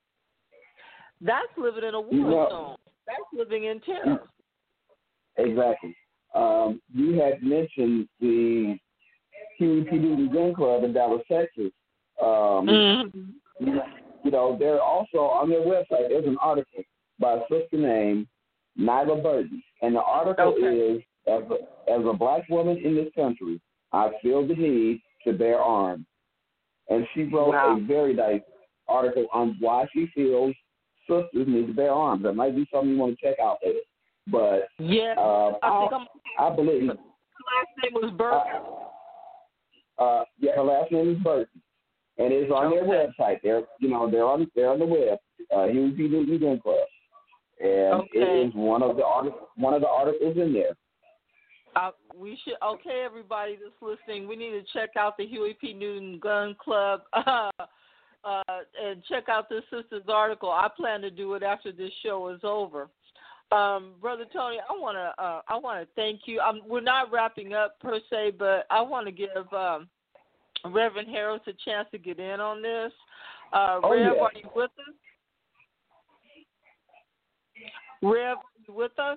That's living in a war you know, zone. That's living in terror. Exactly. Um, you had mentioned the Huey P. Newton Gun Club in Dallas, Texas. Um, mm-hmm. you, know, you know, they're also on their website. There's an article by a sister named Nyla Burton, and the article okay. is as a, as a black woman in this country, I feel the need to bear arms. And she wrote wow. a very nice article on why she feels sisters need to bear arms. That might be something you want to check out later. But yeah, uh, I, think I, I believe her last name was Burton. Uh, uh, yeah, her last name is Burton, and it's on okay. their website. They're you know they're on they're on the web. Uh, Huey P. Newton Gun Club, and okay. it is one of the articles one of the articles in there. Uh, we should okay, everybody that's listening. We need to check out the Huey P. Newton Gun Club. Uh, uh, and check out this sister's article. I plan to do it after this show is over. Um, Brother Tony, I want to uh, I want to thank you. Um, we're not wrapping up per se, but I want to give um, Reverend Harris a chance to get in on this. Uh, oh, Rev, yeah. are you with us? Rev, are you with us?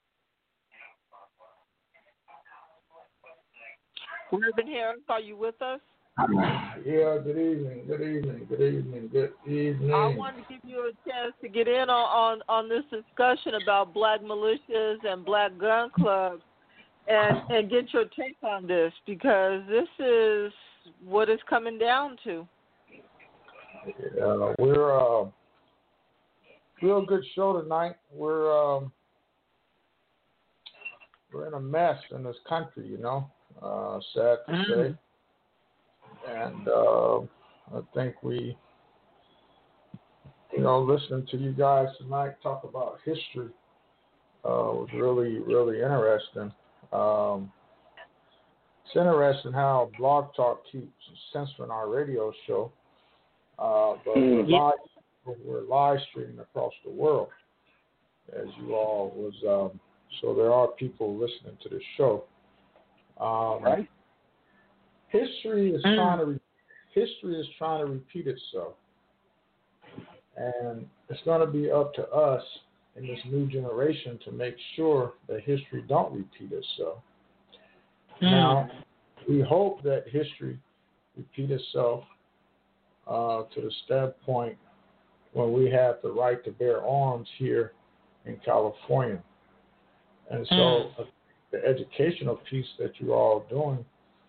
Reverend Harris, are you with us? Yeah, good evening, good evening, good evening, good evening. I wanted to give you a chance to get in on, on, on this discussion about black militias and black gun clubs and, and get your take on this, because this is what it's coming down to. Uh, we're uh, real good show tonight. We're um, we're in a mess in this country, you know. Uh, sad to mm. say, and uh, I think we, you know, listening to you guys tonight talk about history uh, was really, really interesting. Um, it's interesting how Blog Talk keeps censoring our radio show. Uh, but we're, live, we're live streaming across the world, as you all was. Um, so there are people listening to this show. Um, right. History is mm. trying to re- history is trying to repeat itself, and it's going to be up to us in this new generation to make sure that history don't repeat itself. Mm. Now, we hope that history repeat itself. Uh, to the standpoint when we have the right to bear arms here in California. And so mm. uh, the educational piece that you're all doing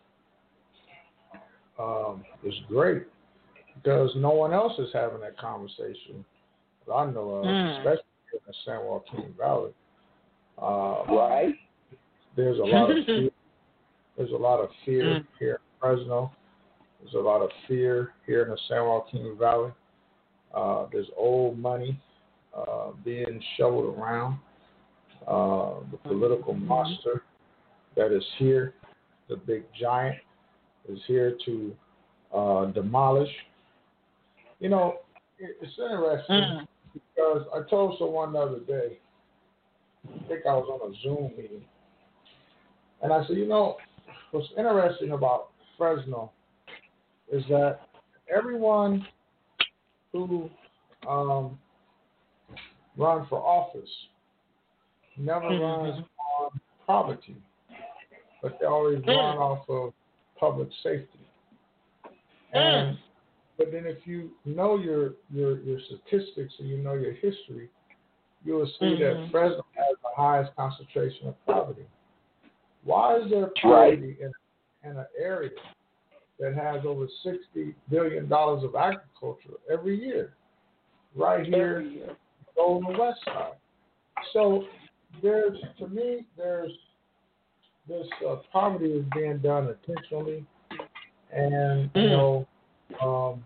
um, is great, because no one else is having that conversation that I know of, mm. especially in the San Joaquin Valley. Uh, right. There's a lot of fear. There's a lot of fear mm. here in Fresno. There's a lot of fear here in the San Joaquin Valley. Uh, there's old money uh, being shoveled around. Uh, the political monster that is here, the big giant, is here to uh, demolish. You know, it, it's interesting mm. because I told someone the other day, I think I was on a Zoom meeting, and I said, you know, what's interesting about Fresno is that everyone who um, run for office never mm-hmm. runs on poverty, but they always mm. run off of public safety. And mm. but then if you know your, your your statistics and you know your history, you will see mm-hmm. that Fresno has the highest concentration of poverty. Why is there poverty right. in, in an area that has over sixty billion dollars of agriculture every year, right here on the west side? So there's, to me, there's this uh, poverty is being done intentionally, and you know, um,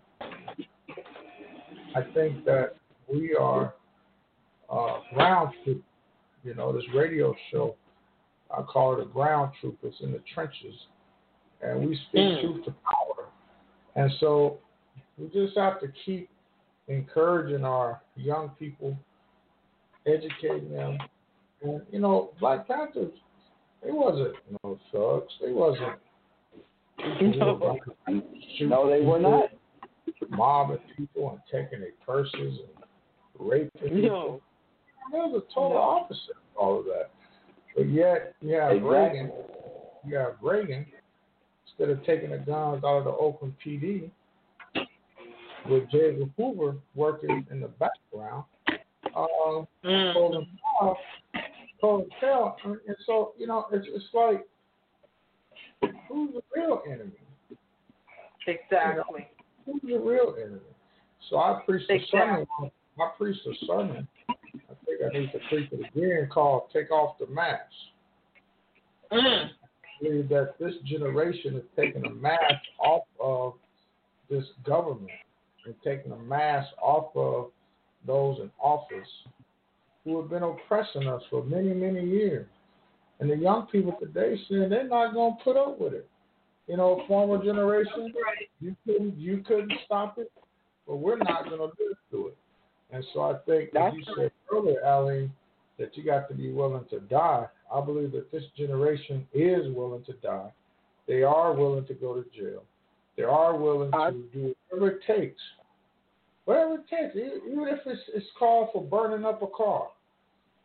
I think that we are uh, ground troop. You know, this radio show, I call it a ground troop. It's in the trenches. And we speak mm. truth to power. And so we just have to keep encouraging our young people, educating them. And, you know, Black Panthers, they wasn't no thugs. They wasn't. No, no they were not. Mobbing people and taking their purses and raping people. No. It was a total no. opposite of all of that. But yet, you have exactly. Reagan. You have Reagan. Instead of taking the guns out of the Oakland P D, with J. Edgar Hoover working in the background, uh, mm. told him off, told him tell. And so, you know, it's it's like, who's the real enemy? Exactly. You know, who's the real enemy? So I preached a sermon. I preached a sermon. I think I need to preach it again, called "Take Off the Mask." Mm. Believe that this generation is taking a mask off of this government and taking a mask off of those in office who have been oppressing us for many, many years. And the young people today saying they're not going to put up with it. You know, former generation, you couldn't, you couldn't stop it, but we're not going to live through it. And so I think, as you said earlier, Aline, that you got to be willing to die. I believe that this generation is willing to die. They are willing to go to jail. They are willing to do whatever it takes. Whatever it takes, even if it's, it's called for burning up a car.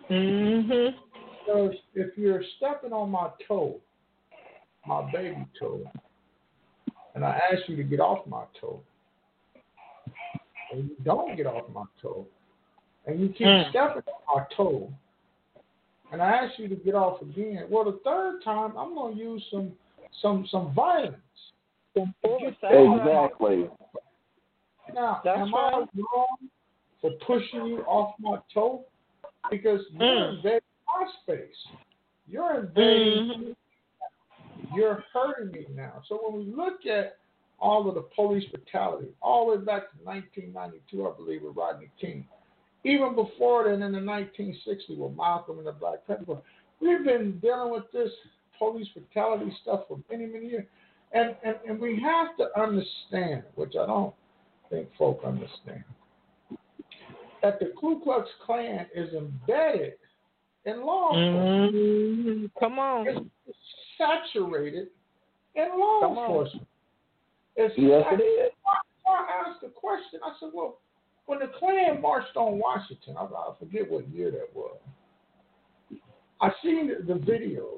Mhm. Because if you're stepping on my toe, my baby toe, and I ask you to get off my toe, and you don't get off my toe, and you keep Mm. stepping on my toe, and I ask you to get off again, well, the third time I'm going to use some some some violence. Of course, that's Exactly. Now, That's am right. I wrong for pushing you off my toe? Because you're Mm. invading my space. You're invading. Mhm. You're hurting me now. So when we look at all of the police brutality, all the way back to nineteen ninety-two, I believe, with Rodney King, even before then in the nineteen sixties with Malcolm and the Black Panther, we've been dealing with this police brutality stuff for many, many years. And, and, and we have to understand, which I don't think folk understand, that the Ku Klux Klan is embedded in law enforcement. Mhm. Come on. It's saturated in law Come on. enforcement. It's Yes, sat- it is. So I asked the question. I said, well, when the Klan marched on Washington, I, I forget what year that was. I seen the, the videos.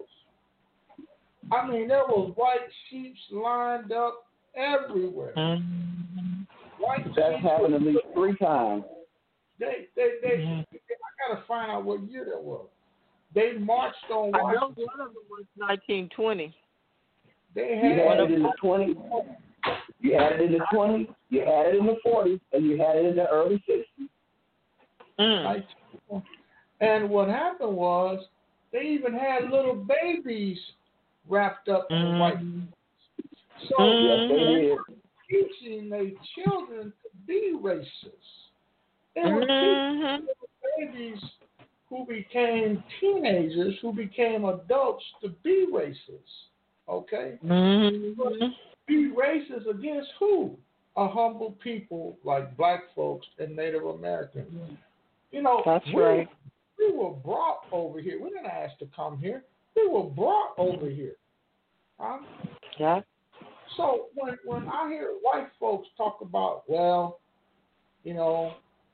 I mean, there were white sheeps lined up everywhere. Mhm. White That's sheep happened was- at least three times. They, they, they, Mhm. I gotta find out what year that was. They marched on I know Washington. one of them was nineteen twenty. They You had had it in the twenties. You had it in the twenties. You had it in the forties, and you had it in the early sixties. Mm. and what happened was they even had little babies wrapped up in white. Mhm. So Yes, they did. teaching their children to be racist. They were teaching Mhm. little babies who became teenagers, who became adults, to be racist. Okay? Mhm. Be racist against who? A humble people like black folks and Native Americans. You know, That's we, right. we were brought over here. We didn't ask to come here. We were brought over here. Huh? Yeah. So when when I hear white folks talk about, well, you know,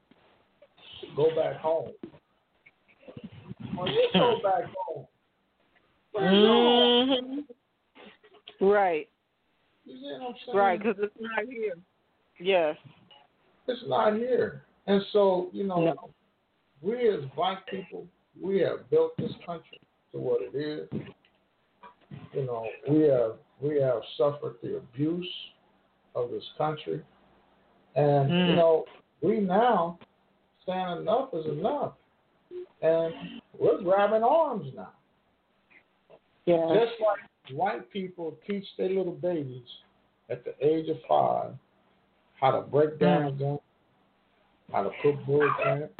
go back home. When you go back home, where's your home? Mhm. Right. You see what I'm saying? Right, because it's not here. Yes. It's not here. And so, you know, No. we as black people, we have built this country to what it is. You know, we have we have suffered the abuse of this country. And, Mm. you know, we now saying enough is enough. And we're grabbing arms now. Yeah. Just like white people teach their little babies at the age of five how to break down a gun, how to put bullets in it.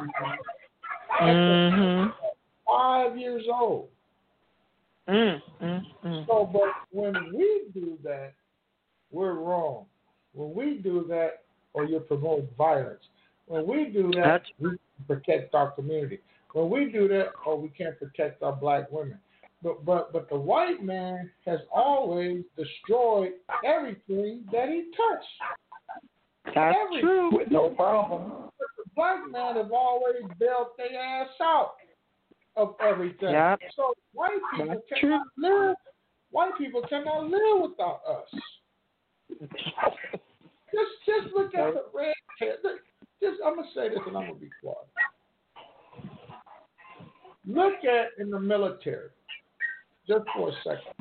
Mhm. Five years old. Mm. Mm. Mm. So, but when we do that, we're wrong. When we do that, or you promote violence. When we do that, That's- we protect our community. When we do that, or we can't protect our black women. But but but the white man has always destroyed everything that he touched. That's Every- true. With no problem. The black man have always bailed their ass out of everything. Yep. So white people That's cannot live. White people cannot live without us. Just just look at the red hair. Look, just I'm gonna say this and I'm gonna be quiet. Look at in the military, just for a second.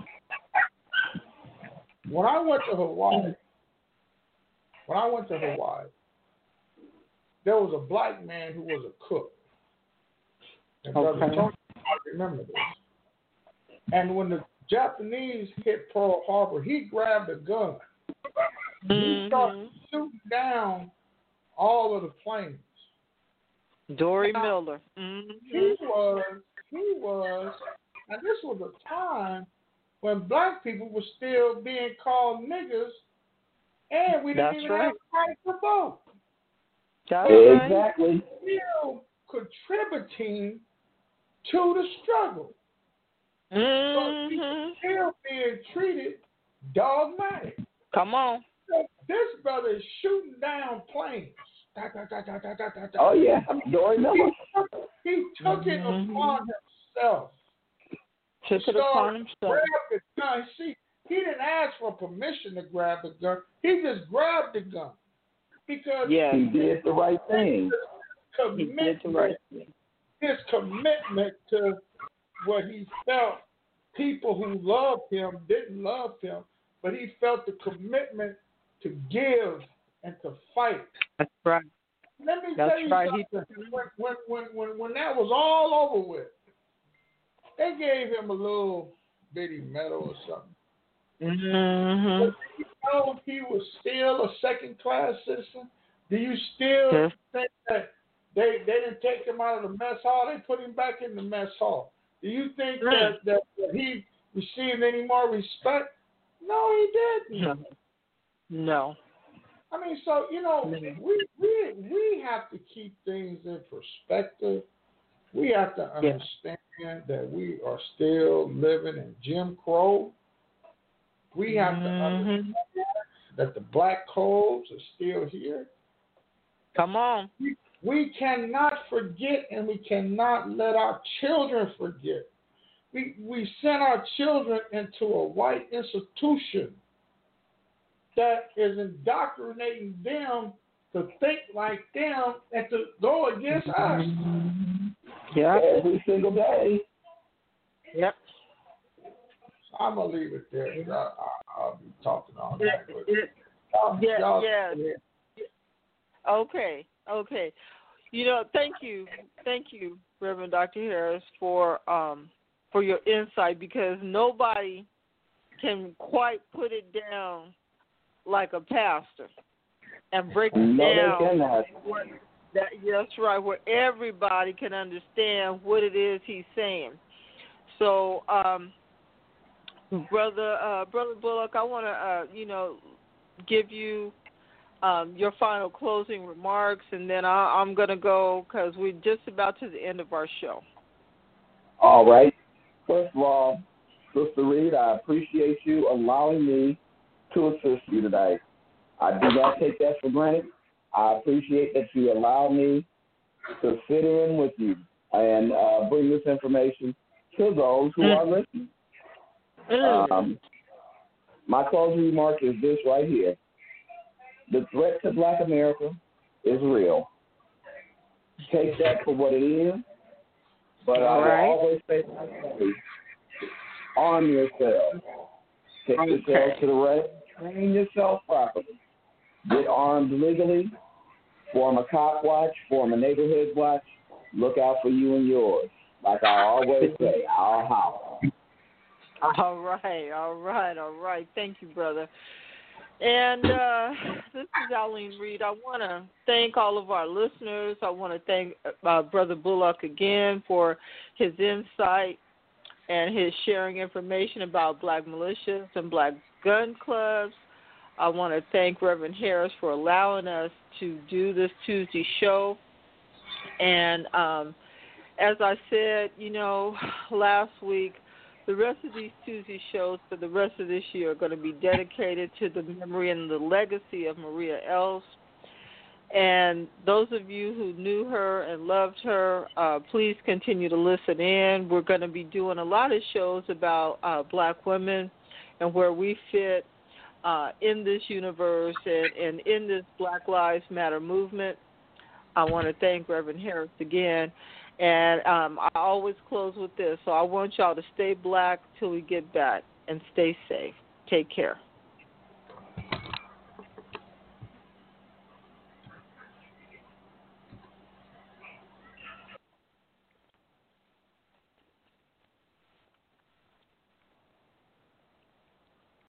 When I went to Hawaii, when I went to Hawaii, there was a black man who was a cook. And Brother Okay. Tony, I remember this. And when the Japanese hit Pearl Harbor, he grabbed a gun. He started Mhm. shooting down all of the planes. Dory Now, Miller. He Mhm. was, he was, and this was a time when black people were still being called niggers, and we didn't That's even right. have the right to vote. That's right. Exactly. Still contributing to the struggle, but we were Mhm. still being treated dogmatic. Come on. So this brother is shooting down planes. Da, da, da, da, da, da, da, da. Oh yeah, Dory Miller. He He took it Mhm. upon himself. Took it So, upon himself. Grab the gun. See, he didn't ask for permission to grab the gun. He just grabbed the gun because Yes. He did the right thing. He did the right thing. his commitment to what he felt people who loved him didn't love him, but he felt the commitment to give and to fight. That's right. Let me That's tell you right. something. When, when, when, when, when that was all over with, they gave him a little bitty medal or something. Mm-hmm. But do you know he was still a second-class citizen? Do you still Yes. think that they they didn't take him out of the mess hall? They put him back in the mess hall. Do you think that, that, that he received any more respect? No, he didn't. No. No. I mean, so, you know, No. we, we, we have to keep things in perspective. We have to understand yeah. that we are still living in Jim Crow. We have mm-hmm. to understand that the black codes are still here. Come on. We, we cannot forget, and we cannot let our children forget. We we send our children into a white institution that is indoctrinating them to think like them and to go against us. Yeah. Every single day. Yep. So I'm gonna leave it there. I, I, I'll be talking all night. It, But it, y'all, yeah. y'all, Yeah. Okay. Okay. You know, thank you, thank you, Reverend Doctor Harris, for um for your insight, because nobody can quite put it down like a pastor and break it No, down. they cannot. What, that, yeah, that's right, where everybody can understand what it is he's saying. So, um, brother, uh, brother Bullock, I want to, uh, you know, give you um, your final closing remarks, and then I, I'm going to go because we're just about to the end of our show. All right. First of all, Sister Reed, I appreciate you allowing me to assist you today. I do not take that for granted. I appreciate that you allow me to sit in with you and uh, bring this information to those who are listening. Um, my closing remark is this right here. The threat to Black America is real. Take that for what it is. But I will right. always say, arm yourself. Take Okay. yourself to the right. Train yourself properly. Get armed legally. Form a cop watch. Form a neighborhood watch. Look out for you and yours. Like I always say, our house. All right, all right, all right. Thank you, brother. And uh, this is Eileen Reed. I want to thank all of our listeners. I want to thank uh, Brother Bullock again for his insight and his sharing information about black militias and black gun clubs. I want to thank Reverend Harris for allowing us to do this Tuesday show. And um, as I said, you know, last week, the rest of these Tuesday shows for the rest of this year are going to be dedicated to the memory and the legacy of Maria Ells. And those of you who knew her and loved her, uh, please continue to listen in. We're going to be doing a lot of shows about uh, black women and where we fit uh, in this universe and, and in this Black Lives Matter movement. I want to thank Reverend Harris again. And um, I always close with this. So I want y'all to stay black till we get back and stay safe. Take care.